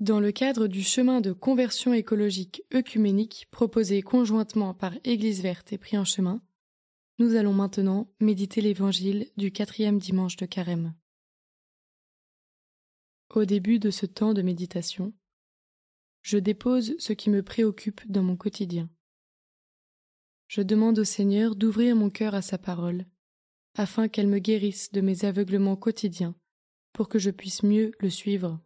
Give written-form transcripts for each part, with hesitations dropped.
Dans le cadre du chemin de conversion écologique œcuménique proposé conjointement par Église verte et Pris en chemin, nous allons maintenant méditer l'Évangile du 4e dimanche de Carême. Au début de ce temps de méditation, je dépose ce qui me préoccupe dans mon quotidien. Je demande au Seigneur d'ouvrir mon cœur à sa parole, afin qu'elle me guérisse de mes aveuglements quotidiens, pour que je puisse mieux le suivre.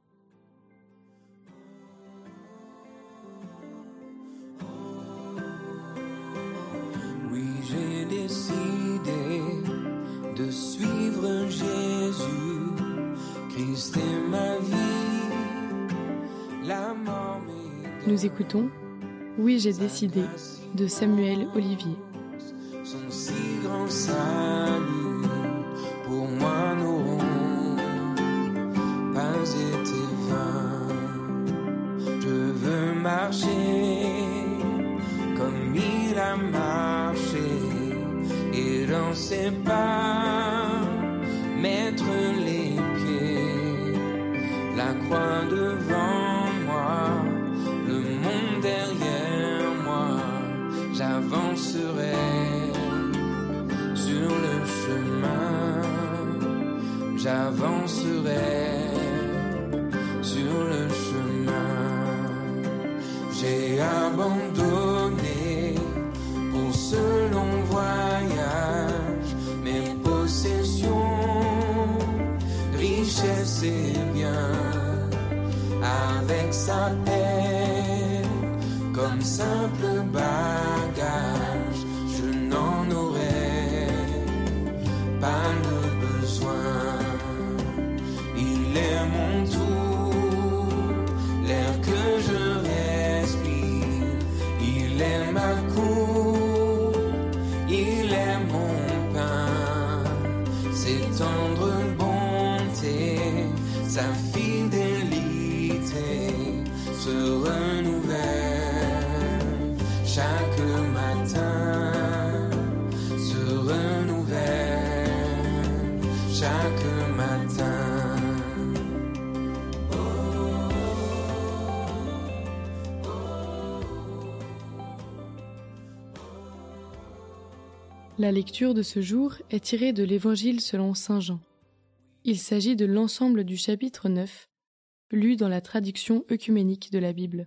Oui, j'ai décidé de suivre Jésus, Christ est ma vie, la mort m'est... Nous écoutons « Oui, j'ai décidé » de Samuel Olivier. Son si grand salut pour moi n'auront pas été vains. Je veux marcher comme il a marché et dans ses pas mettre les pieds, la croix devant moi, le monde derrière moi, j'avancerai sur le chemin, j'avancerai sur le chemin. J'ai abandonné pour ce long voyage mes possessions, richesses et biens, avec sa paix comme simple bagage, je n'en aurai pas le besoin. Il est mon tout, l'air que je respire, il est ma coupe, il est mon pain, ses tendres bontés, sa fidélité se renouvelle chaque matin, se renouvelle chaque matin. La lecture de ce jour est tirée de l'Évangile selon saint Jean. Il s'agit de l'ensemble du chapitre 9, lu dans la traduction œcuménique de la Bible.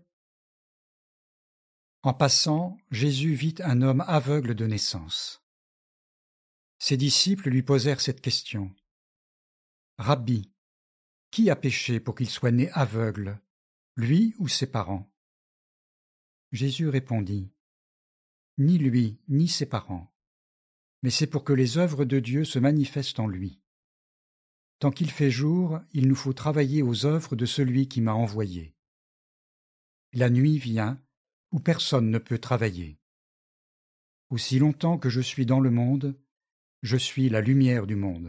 En passant, Jésus vit un homme aveugle de naissance. Ses disciples lui posèrent cette question. « Rabbi, qui a péché pour qu'il soit né aveugle, lui ou ses parents ?» Jésus répondit. « Ni lui, ni ses parents, mais c'est pour que les œuvres de Dieu se manifestent en lui. Tant qu'il fait jour, il nous faut travailler aux œuvres de celui qui m'a envoyé. La nuit vient, où personne ne peut travailler. Aussi longtemps que je suis dans le monde, je suis la lumière du monde. »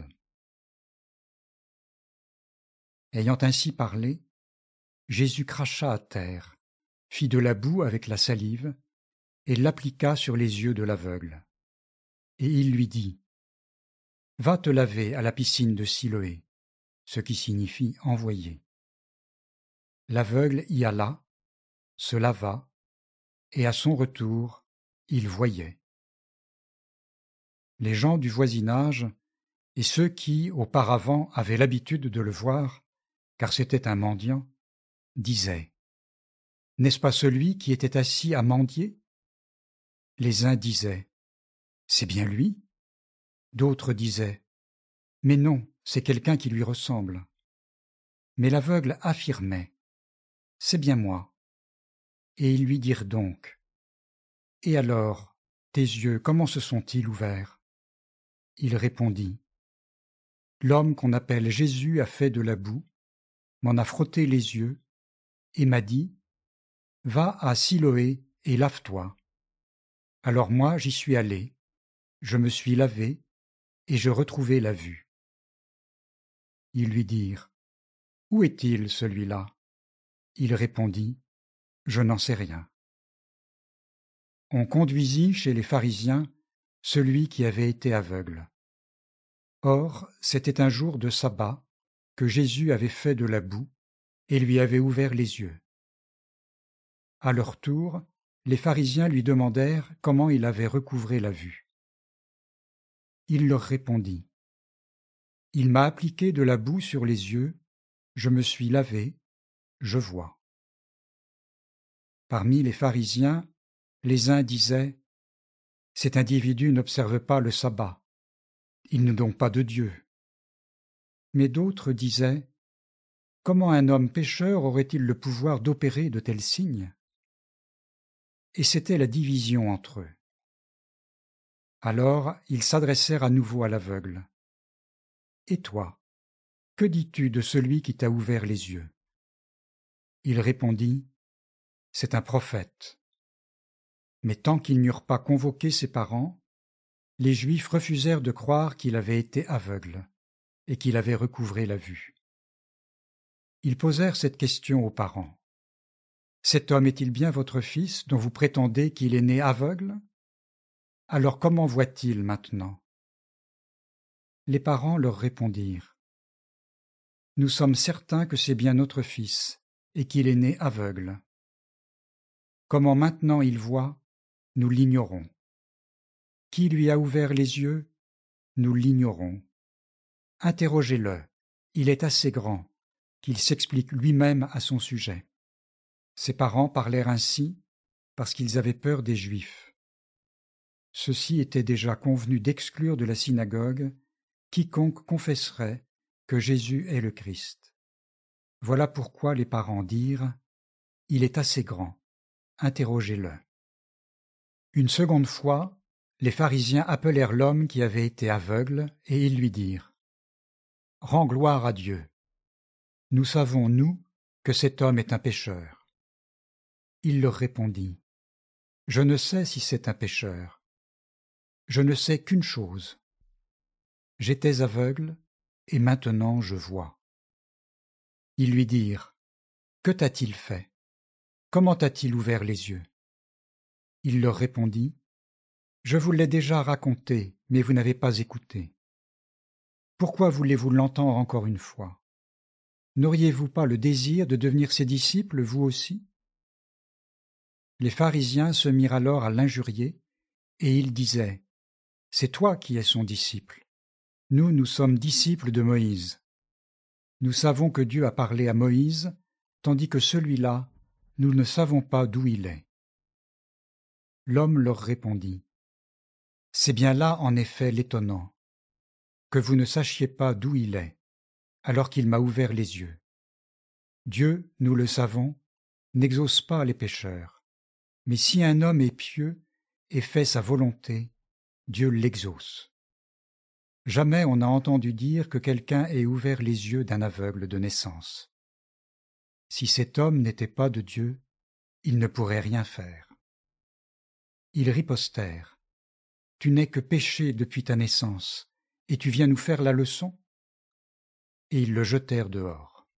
Ayant ainsi parlé, Jésus cracha à terre, fit de la boue avec la salive, et l'appliqua sur les yeux de l'aveugle. Et il lui dit, « Va te laver à la piscine de Siloé », ce qui signifie « envoyé ». L'aveugle y alla, se lava, et à son retour, il voyait. Les gens du voisinage et ceux qui, auparavant, avaient l'habitude de le voir, car c'était un mendiant, disaient « N'est-ce pas celui qui était assis à mendier ?» Les uns disaient « C'est bien lui », d'autres disaient « Mais non, c'est quelqu'un qui lui ressemble. » Mais l'aveugle affirmait « C'est bien moi. » Et ils lui dirent donc « Et alors, tes yeux, comment se sont-ils ouverts ?» Il répondit « L'homme qu'on appelle Jésus a fait de la boue, m'en a frotté les yeux, et m'a dit « Va à Siloé et lave-toi. » Alors moi j'y suis allé, je me suis lavé, et je retrouvai la vue. Ils lui dirent « Où est-il, celui-là » Il répondit « Je n'en sais rien. » On conduisit chez les pharisiens celui qui avait été aveugle. Or, c'était un jour de sabbat que Jésus avait fait de la boue et lui avait ouvert les yeux. À leur tour, les pharisiens lui demandèrent comment il avait recouvré la vue. Il leur répondit : « Il m'a appliqué de la boue sur les yeux, je me suis lavé, je vois. » Parmi les pharisiens, les uns disaient : « Cet individu n'observe pas le sabbat, il n'est donc pas de Dieu. » Mais d'autres disaient : « Comment un homme pécheur aurait-il le pouvoir d'opérer de tels signes ?» Et c'était la division entre eux. Alors ils s'adressèrent à nouveau à l'aveugle. « Et toi, que dis-tu de celui qui t'a ouvert les yeux ?» Il répondit : « C'est un prophète. » Mais tant qu'ils n'eurent pas convoqué ses parents, les Juifs refusèrent de croire qu'il avait été aveugle et qu'il avait recouvré la vue. Ils posèrent cette question aux parents. « Cet homme est-il bien votre fils dont vous prétendez qu'il est né aveugle ? Alors comment voit-il maintenant ?» Les parents leur répondirent : « Nous sommes certains que c'est bien notre fils et qu'il est né aveugle. Comment maintenant il voit, nous l'ignorons. Qui lui a ouvert les yeux, nous l'ignorons. Interrogez-le, il est assez grand, qu'il s'explique lui-même à son sujet. » Ses parents parlèrent ainsi parce qu'ils avaient peur des Juifs. Ceux-ci étaient déjà convenus d'exclure de la synagogue quiconque confesserait que Jésus est le Christ. Voilà pourquoi les parents dirent : « Il est assez grand, interrogez-le. » Une seconde fois, les pharisiens appelèrent l'homme qui avait été aveugle et ils lui dirent : « Rends gloire à Dieu. Nous savons, nous, que cet homme est un pécheur. » Il leur répondit : « Je ne sais si c'est un pécheur. Je ne sais qu'une chose. J'étais aveugle, et maintenant je vois. » Ils lui dirent : « Que t'a-t-il fait ? Comment t'a-t-il ouvert les yeux ?» Il leur répondit : « Je vous l'ai déjà raconté, mais vous n'avez pas écouté. Pourquoi voulez-vous l'entendre encore une fois ? N'auriez-vous pas le désir de devenir ses disciples, vous aussi ?» Les pharisiens se mirent alors à l'injurier, et ils disaient : « C'est toi qui es son disciple. Nous sommes disciples de Moïse. Nous savons que Dieu a parlé à Moïse, tandis que celui-là, nous ne savons pas d'où il est. » L'homme leur répondit : « C'est bien là en effet l'étonnant, que vous ne sachiez pas d'où il est, alors qu'il m'a ouvert les yeux. Dieu, nous le savons, n'exauce pas les pécheurs. Mais si un homme est pieux et fait sa volonté, Dieu l'exauce. Jamais on n'a entendu dire que quelqu'un ait ouvert les yeux d'un aveugle de naissance. Si cet homme n'était pas de Dieu, il ne pourrait rien faire. » Ils ripostèrent : « Tu n'es que péché depuis ta naissance, et tu viens nous faire la leçon ?» Et ils le jetèrent dehors.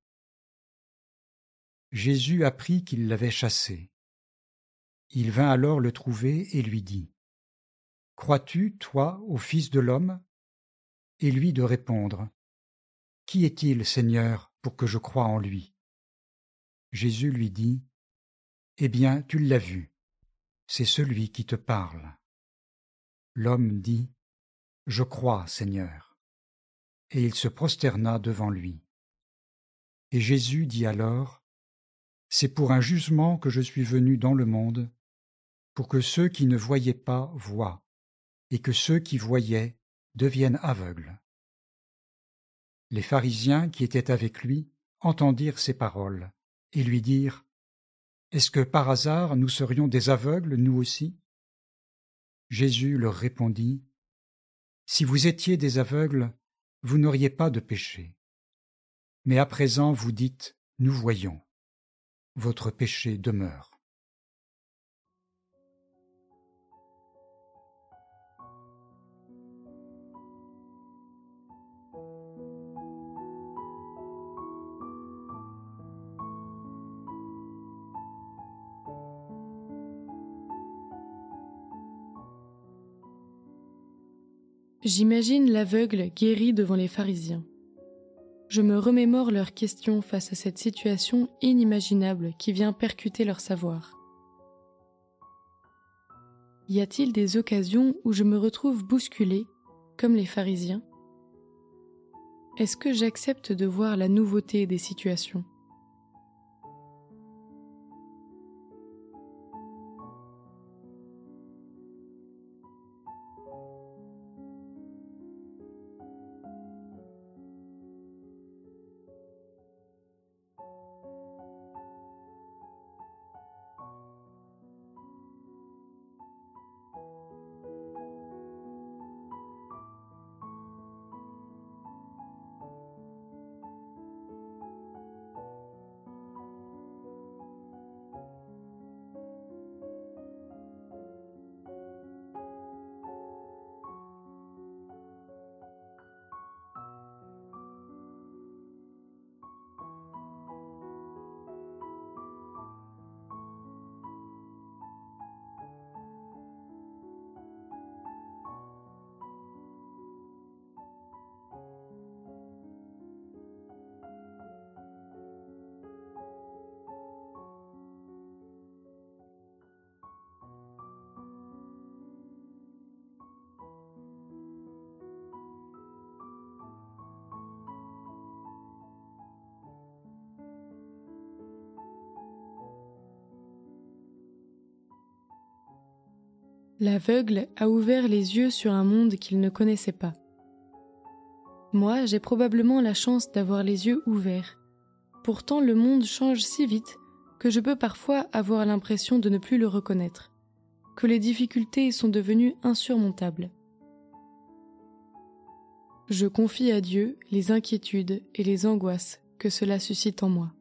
Jésus apprit qu'ils l'avaient chassé. Il vint alors le trouver et lui dit : « Crois-tu, toi, au Fils de l'homme ? » Et lui de répondre : « Qui est-il, Seigneur, pour que je croie en lui ?» Jésus lui dit : « Eh bien, tu l'as vu, c'est celui qui te parle. » L'homme dit : « Je crois, Seigneur. » Et il se prosterna devant lui. Et Jésus dit alors : « C'est pour un jugement que je suis venu dans le monde, pour que ceux qui ne voyaient pas voient, et que ceux qui voyaient deviennent aveugles. » Les pharisiens qui étaient avec lui entendirent ces paroles, et lui dirent : « Est-ce que par hasard nous serions des aveugles, nous aussi ?» Jésus leur répondit : « Si vous étiez des aveugles, vous n'auriez pas de péché. Mais à présent vous dites : nous voyons. Votre péché demeure. » J'imagine l'aveugle guéri devant les pharisiens. je me remémore leurs questions face à cette situation inimaginable qui vient percuter leur savoir. Y a-t-il des occasions où je me retrouve bousculée, comme les pharisiens ? Est-ce que j'accepte de voir la nouveauté des situations ? L'aveugle a ouvert les yeux sur un monde qu'il ne connaissait pas. Moi, j'ai probablement la chance d'avoir les yeux ouverts. Pourtant, le monde change si vite que je peux parfois avoir l'impression de ne plus le reconnaître, que les difficultés sont devenues insurmontables. Je confie à Dieu les inquiétudes et les angoisses que cela suscite en moi.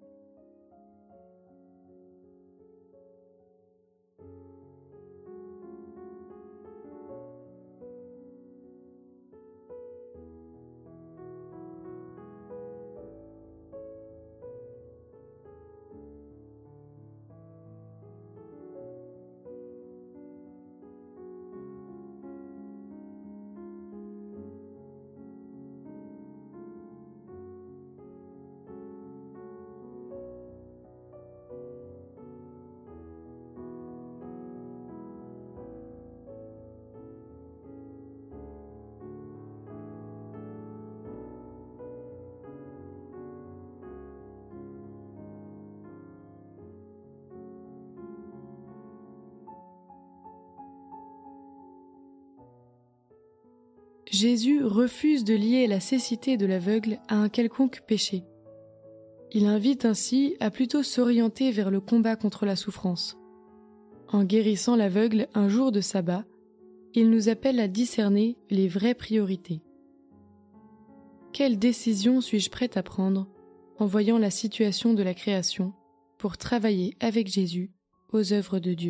Jésus refuse de lier la cécité de l'aveugle à un quelconque péché. Il invite ainsi à plutôt s'orienter vers le combat contre la souffrance. En guérissant l'aveugle un jour de sabbat, il nous appelle à discerner les vraies priorités. Quelle décision suis-je prête à prendre en voyant la situation de la création pour travailler avec Jésus aux œuvres de Dieu ?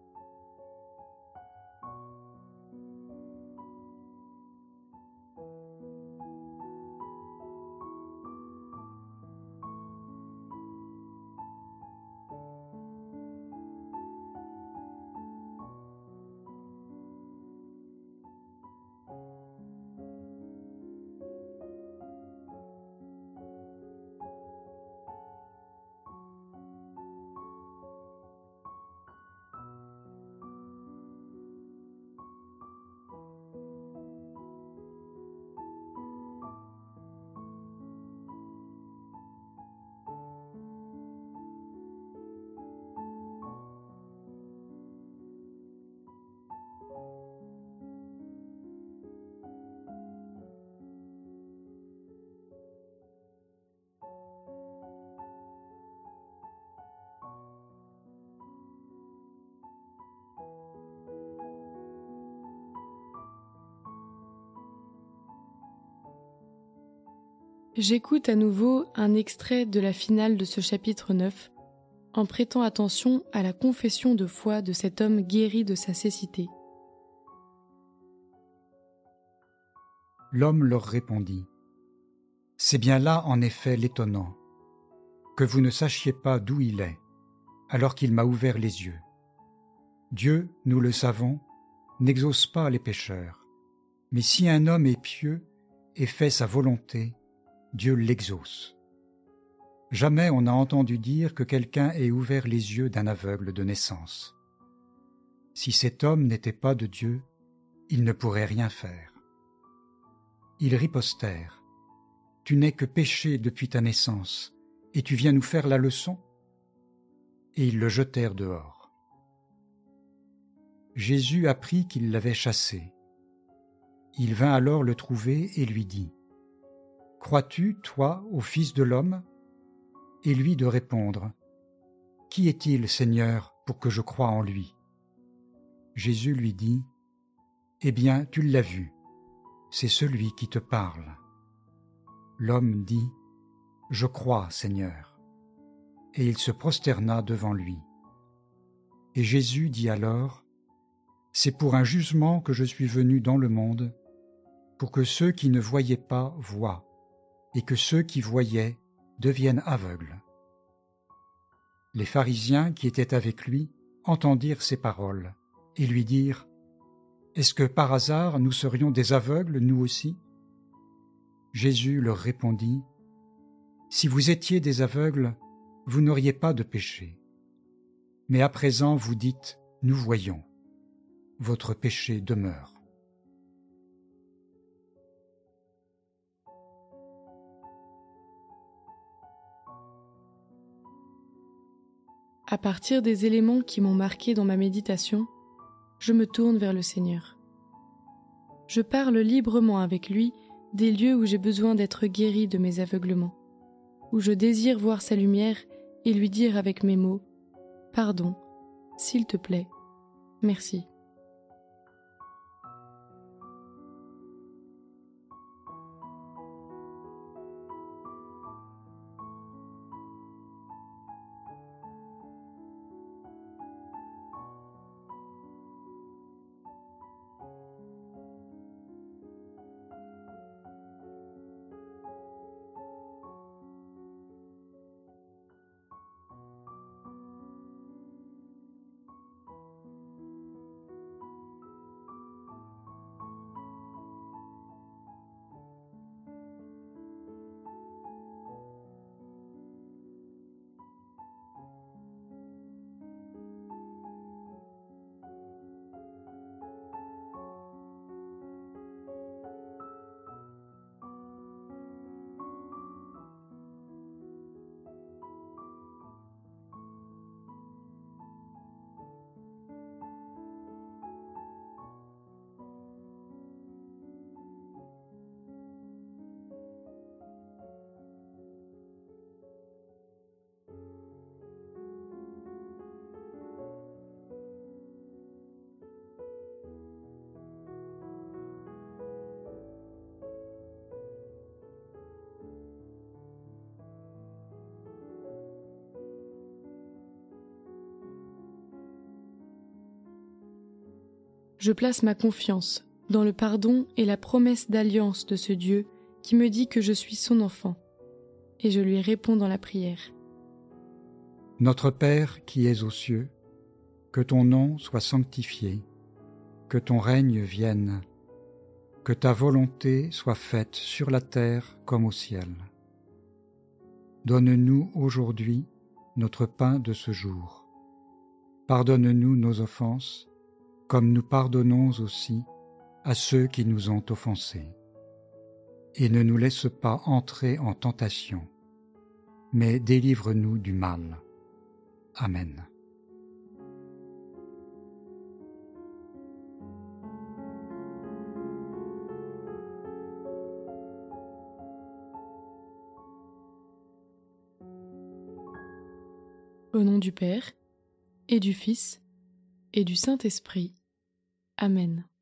J'écoute à nouveau un extrait de la finale de ce chapitre 9, en prêtant attention à la confession de foi de cet homme guéri de sa cécité. L'homme leur répondit : « C'est bien là en effet l'étonnant, que vous ne sachiez pas d'où il est, alors qu'il m'a ouvert les yeux. Dieu, nous le savons, n'exauce pas les pécheurs, mais si un homme est pieux et fait sa volonté, Dieu l'exauce. Jamais on n'a entendu dire que quelqu'un ait ouvert les yeux d'un aveugle de naissance. Si cet homme n'était pas de Dieu, il ne pourrait rien faire. Ils ripostèrent. « Tu n'es que péché depuis ta naissance, et tu viens nous faire la leçon ?» Et ils le jetèrent dehors. Jésus apprit qu'ils l'avaient chassé. Il vint alors le trouver et lui dit : « Crois-tu, toi, au Fils de l'homme ? » Et lui de répondre : « Qui est-il, Seigneur, pour que je croie en lui ?» Jésus lui dit : « Eh bien, tu l'as vu, c'est celui qui te parle. » L'homme dit : « Je crois, Seigneur. » Et il se prosterna devant lui. Et Jésus dit alors : « C'est pour un jugement que je suis venu dans le monde, pour que ceux qui ne voyaient pas voient, et que ceux qui voyaient deviennent aveugles. » Les pharisiens qui étaient avec lui entendirent ces paroles et lui dirent : « Est-ce que par hasard nous serions des aveugles, nous aussi ?» Jésus leur répondit : « Si vous étiez des aveugles, vous n'auriez pas de péché. Mais à présent vous dites : nous voyons. Votre péché demeure. » À partir des éléments qui m'ont marqué dans ma méditation, je me tourne vers le Seigneur. Je parle librement avec lui des lieux où j'ai besoin d'être guéri de mes aveuglements, où je désire voir sa lumière et lui dire avec mes mots : « Pardon, s'il te plaît, merci. » Je place ma confiance dans le pardon et la promesse d'alliance de ce Dieu qui me dit que je suis son enfant, et je lui réponds dans la prière. Notre Père qui es aux cieux, que ton nom soit sanctifié, que ton règne vienne, que ta volonté soit faite sur la terre comme au ciel. Donne-nous aujourd'hui notre pain de ce jour. Pardonne-nous nos offenses, comme nous pardonnons aussi à ceux qui nous ont offensés. Et ne nous laisse pas entrer en tentation, mais délivre-nous du mal. Amen. Au nom du Père, et du Fils, et du Saint-Esprit. Amen.